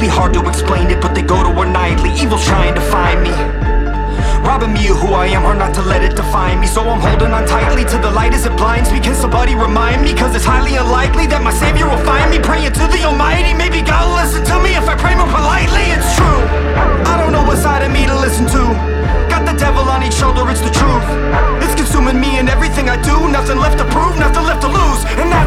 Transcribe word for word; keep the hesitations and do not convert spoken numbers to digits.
be hard to explain it, but they go to war nightly. Evil's trying to find me, robbing me of who I am, hard not to let it define me. So I'm holding on tightly to the light as it blinds me. Can somebody remind me? Cause it's highly unlikely that my savior will find me. Praying to the almighty, maybe God will listen to me if I pray more politely. It's true, I don't know what side of me to listen to. Got the devil on each shoulder, it's the truth. It's consuming me and everything I do. Nothing left to prove, nothing left to lose. And now